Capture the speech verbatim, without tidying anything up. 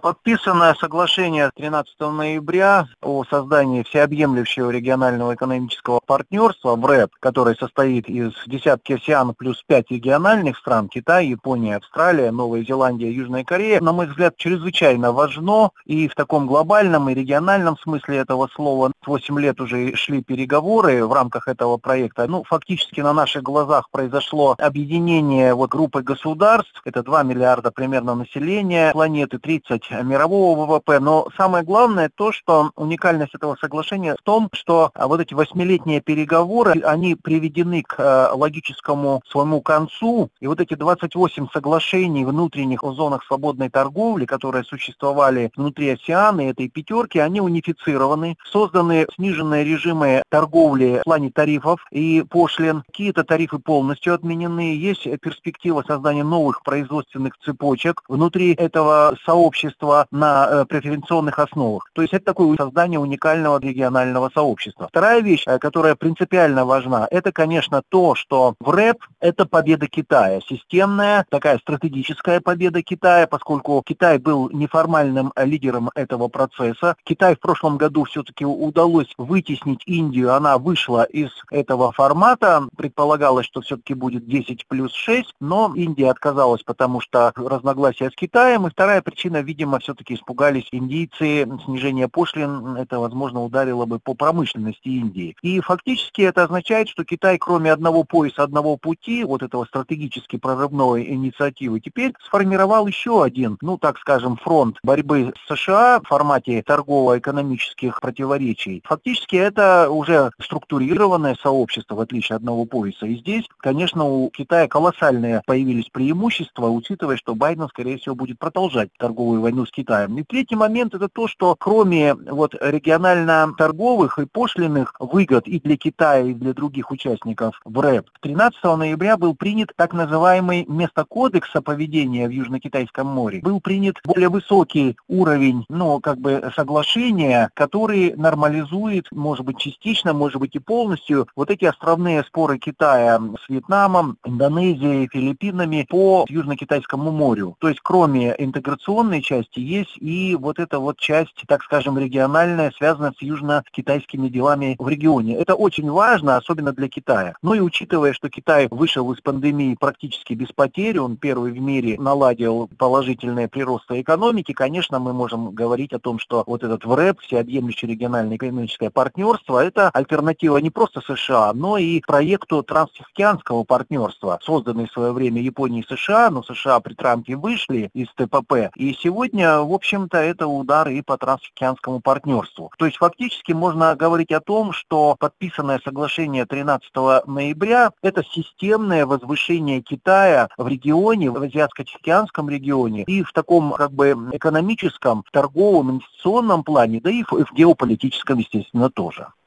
Подписано соглашение тринадцатого ноября о создании всеобъемлющего регионального экономического партнерства в РЭП, которое состоит из десятки АСЕАН плюс пять региональных стран: Китай, Япония, Австралия, Новая Зеландия, Южная Корея. На мой взгляд, чрезвычайно важно и в таком глобальном и региональном смысле этого слова. восемь лет уже шли переговоры в рамках этого проекта. Ну, фактически на наших глазах произошло объединение вот группы государств. Это два миллиарда примерно населения планеты, тридцать мирового ВВП. Но самое главное то, что уникальность этого соглашения в том, что вот эти восьмилетние переговоры, они приведены к логическому своему концу. И вот эти двадцать восемь соглашений внутренних о зонах свободной торговли, которые существовали внутри АСЕАН и этой пятерки, они унифицированы, созданы сниженные режимы торговли в плане тарифов и пошлин. Какие-то тарифы полностью отменены. Есть перспектива создания новых производственных цепочек внутри этого сообщества на преференционных основах. То есть это такое создание уникального регионального сообщества. Вторая вещь, которая принципиально важна, это, конечно, то, что в РЭП это победа Китая. Системная, такая стратегическая победа Китая, поскольку Китай был неформальным лидером этого процесса. Китай в прошлом году все-таки удалось вытеснить Индию, она вышла из этого формата. Предполагалось, что все-таки будет десять плюс шесть, но Индия отказалась, потому что разногласия с Китаем. И вторая причина, видимо, все-таки испугались индийцы. Снижение пошлин, это, возможно, ударило бы по промышленности Индии. И фактически это означает, что Китай, кроме одного пояса, одного пути, вот этого стратегически прорывной инициативы, теперь сформировал еще один, ну, так скажем, фронт борьбы с США в формате торгово-экономических противоречий. Фактически это уже структурированное сообщество, в отличие от одного пояса. И здесь, конечно, у Китая колоссальные появились преимущества, учитывая, что Байден, скорее всего, будет продолжать торговую войну с Китаем. И третий момент — это то, что кроме вот регионально-торговых и пошлинных выгод и для Китая, и для других участников в РЭП, тринадцатого ноября был принят так называемый вместо кодекса поведения в Южно-Китайском море, был принят более высокий уровень, ну, как бы соглашения, который нормализует, может быть, частично, может быть, и полностью вот эти островные споры Китая с Вьетнамом, Индонезией, Филиппинами по Южно-Китайскому морю. То есть, кроме интеграционной части, есть и вот эта вот часть, так скажем, региональная, связанная с южно-китайскими делами в регионе. Это очень важно, особенно для Китая. Ну и учитывая, что Китай вышел из пандемии практически без потерь, он первый в мире наладил положительные приросты экономики, конечно, мы можем говорить о том, что вот этот в РЭП, всеобъемлющее региональное экономическое партнерство, это альтернатива не просто США, но и проекту Транстихоокеанского партнерства, созданный в свое время Японией и США, но США при Трампе вышли из ТПП. И сегодня, в общем-то, это удар и по Транстихоокеанскому партнерству. То есть фактически можно говорить о том, что подписанное соглашение тринадцатого ноября – это системное возвышение Китая в регионе, в Азиатско-Тихоокеанском регионе и в таком как бы экономическом, торговом, инвестиционном плане, да и в, в геополитическом, естественно, тоже.